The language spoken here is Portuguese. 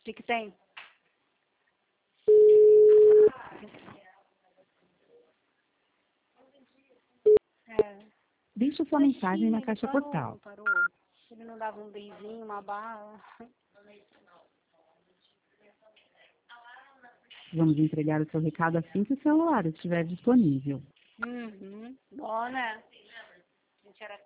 que tem? É. Deixe sua mensagem na caixa postal. Parou. Ele não dava um benzinho, uma bala. Vamos entregar o seu recado assim que o celular estiver disponível. Bom, né? A gente era